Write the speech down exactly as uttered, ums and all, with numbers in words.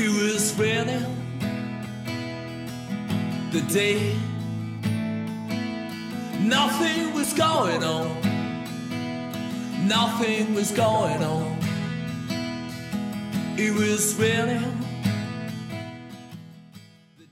It was raining the day nothing was going on. Nothing was going on. It was raining